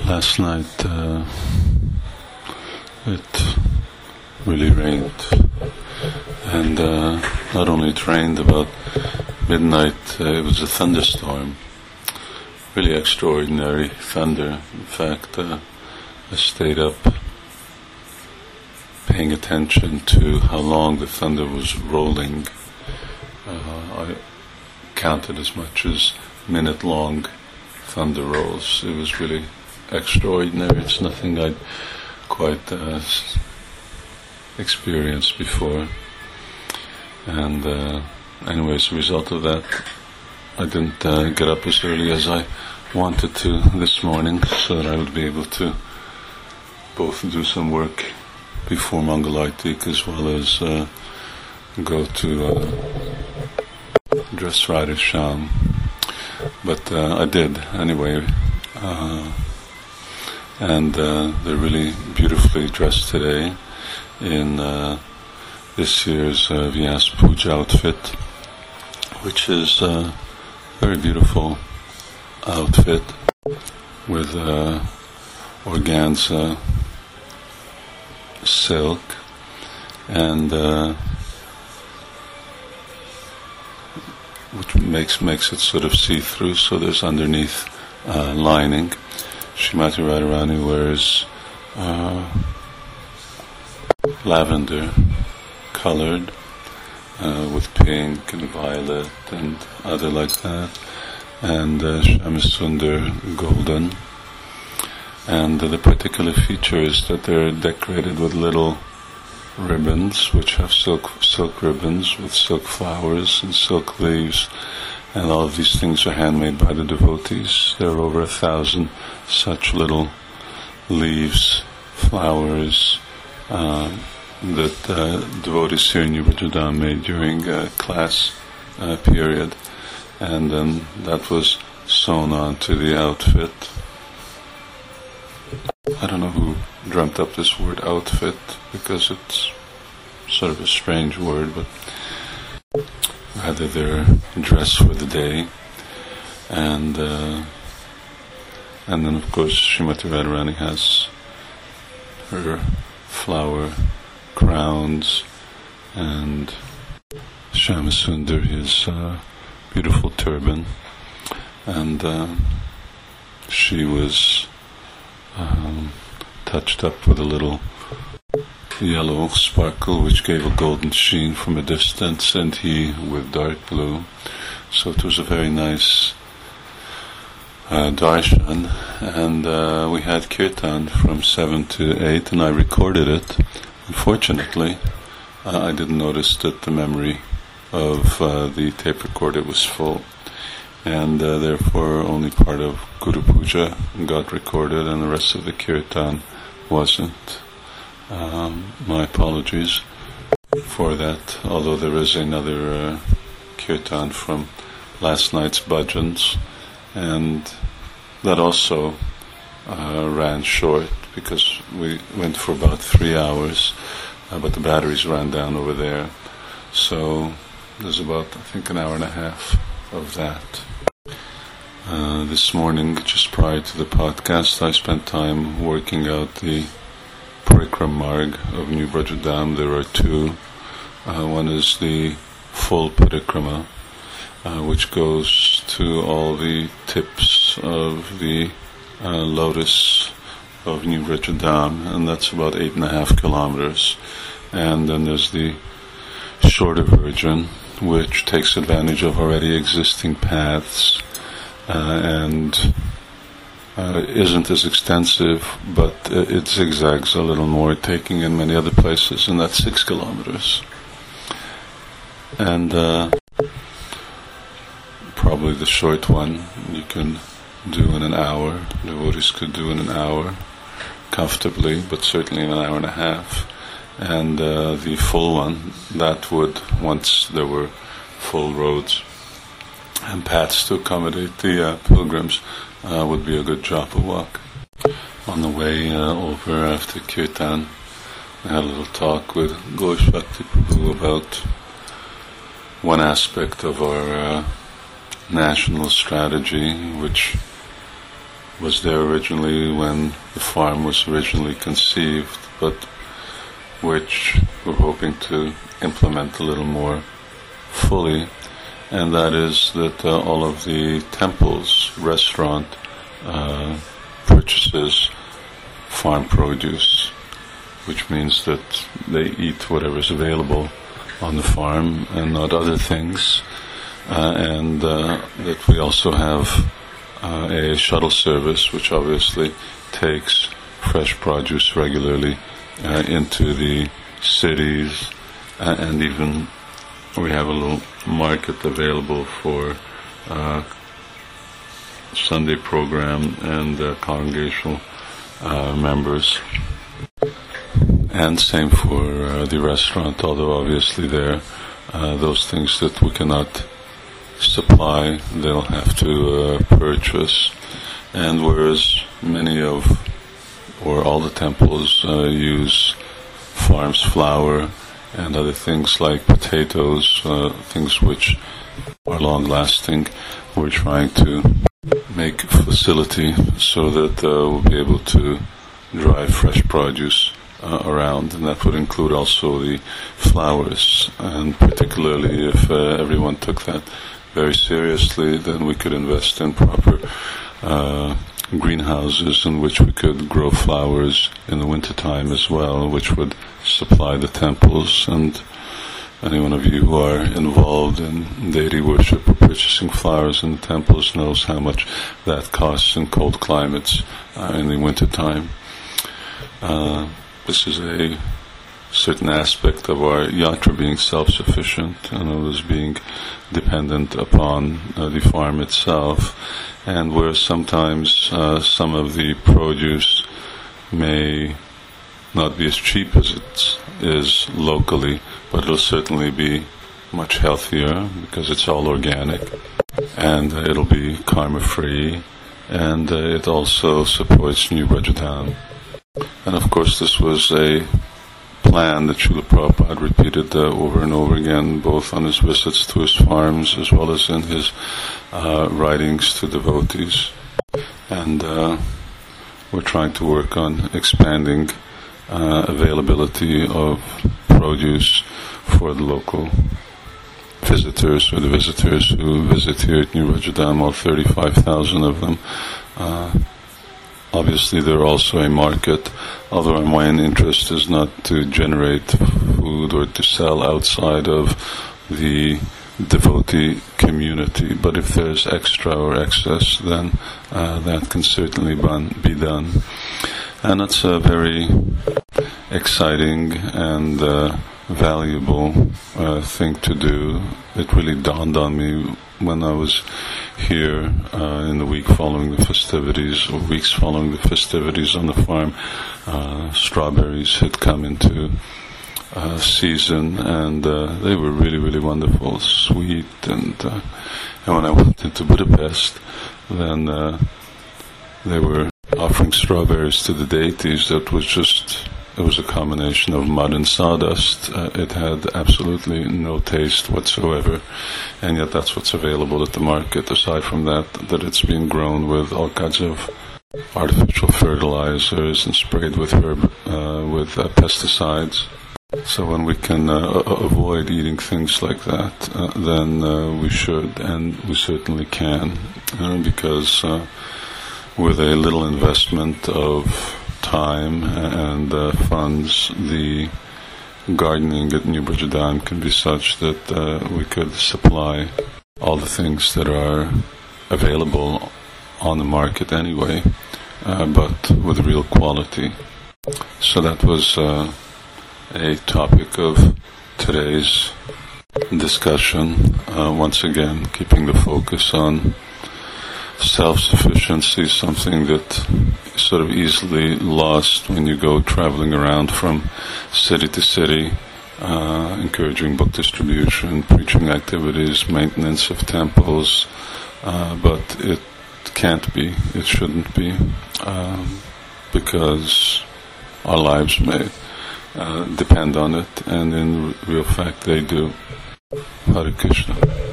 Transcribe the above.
Last night it really rained, and not only it rained, about midnight it was a thunderstorm, really extraordinary thunder. In fact, I stayed up paying attention to how long the thunder was rolling. I counted as much as minute-long thunder rolls. It was really extraordinary. It's nothing I'd quite experienced before. And anyway, as a result of that, I didn't get up as early as I wanted to this morning, so that I would be able to both do some work before Mangalartik as well as go to dress Radha Sham. But I did anyway, and they're really beautifully dressed today in this year's Vyas Puja outfit, which is a very beautiful outfit with organza silk and which makes it sort of see-through, so there's underneath lining. Srimati Radharani wears lavender colored with pink and violet and other like that, and Shyamasundar golden. And the particular feature is that they're decorated with little ribbons, which have silk ribbons with silk flowers and silk leaves, and all of these things are handmade by the devotees. There are over 1,000 such little leaves, flowers that devotees here in New Brajadam made during class period, and then that was sewn onto the outfit. I don't know who dreamt up this word outfit, because it's sort of a strange word, but rather they're dressed for the day. And then of course Srimati Radharani has her flower crowns, and Shyamasundar his beautiful turban, and she was touched up with a little yellow sparkle which gave a golden sheen from a distance, and he with dark blue. So it was a very nice darshan, and we had kirtan from 7 to 8, and I recorded it. Unfortunately, I didn't notice that the memory of the tape recorder was full, and therefore only part of Guru Puja got recorded and the rest of the kirtan wasn't. My apologies for that, although there is another kirtan from last night's bhajans, and that also ran short because we went for about 3 hours, but the batteries ran down over there, so there's about, I think, an hour and a half of that. This morning, just prior to the podcast, I spent time working out the Parikram Marg of New Brajadam. There are two. One is the full Parikrama, which goes to all the tips of the lotus of New Brajadam, and that's about 8.5 kilometers. And then there's the shorter version, which takes advantage of already existing paths, and isn't as extensive, but it zigzags a little more, taking in many other places, and that's 6 kilometers. And probably the short one you can do in an hour. Devotees could do in an hour comfortably, but certainly in an hour and a half. And the full one, that would, once there were full roads and paths to accommodate the pilgrims, would be a good japa walk. On the way over after kirtan, I had a little talk with Ghosh Bhakti Prabhu about one aspect of our national strategy, which was there originally when the farm was originally conceived, but which we're hoping to implement a little more fully, and that is that all of the temple's restaurant purchases farm produce, which means that they eat whatever is available on the farm and not other things, and that we also have a shuttle service which obviously takes fresh produce regularly into the cities, and even we have a little market available for Sunday program and congregational members, and same for the restaurant, although obviously there those things that we cannot supply they'll have to purchase, and whereas many of or all the temples use farms flour and other things like potatoes, things which are long lasting, we're trying to make a facility so that we'll be able to drive fresh produce around, and that would include also the flowers, and particularly if everyone took that very seriously, then we could invest in proper greenhouses in which we could grow flowers in the wintertime as well, which would supply the temples. And any one of you who are involved in deity worship or purchasing flowers in the temples knows how much that costs in cold climates in the wintertime. This is a certain aspect of our yatra being self-sufficient, and others being dependent upon the farm itself, and where sometimes some of the produce may not be as cheap as it is locally, but it'll certainly be much healthier because it's all organic, and it'll be karma-free, and it also supports New Brajadam. And of course this was a plan that Srila Prabhupada repeated over and over again, both on his visits to his farms as well as in his writings to devotees. And we're trying to work on expanding availability of produce for the local visitors, or the visitors who visit here at New Brajadam, all 35,000 of them. Obviously, they're also a market, although our main interest is not to generate food or to sell outside of the devotee community. But if there's extra or excess, then that can certainly be done. And that's a very exciting and valuable thing to do. It really dawned on me when I was here in the week following the festivities, or weeks following the festivities on the farm. Strawberries had come into season, and they were really, really wonderful, sweet, and when I went into Budapest, then they were offering strawberries to the deities. That was just, it was a combination of mud and sawdust. It had absolutely no taste whatsoever, and yet that's what's available at the market. Aside from that it's being grown with all kinds of artificial fertilizers and sprayed with pesticides. So when we can avoid eating things like that, then we should, and we certainly can, because with a little investment of time and funds, the gardening at New Brajadam can be such that we could supply all the things that are available on the market anyway, but with real quality. So that was a topic of today's discussion. Once again, keeping the focus on self-sufficiency, something that is sort of easily lost when you go traveling around from city to city, encouraging book distribution, preaching activities, maintenance of temples, but it can't be, it shouldn't be, because our lives may depend on it, and in real fact they do. Hare Krishna.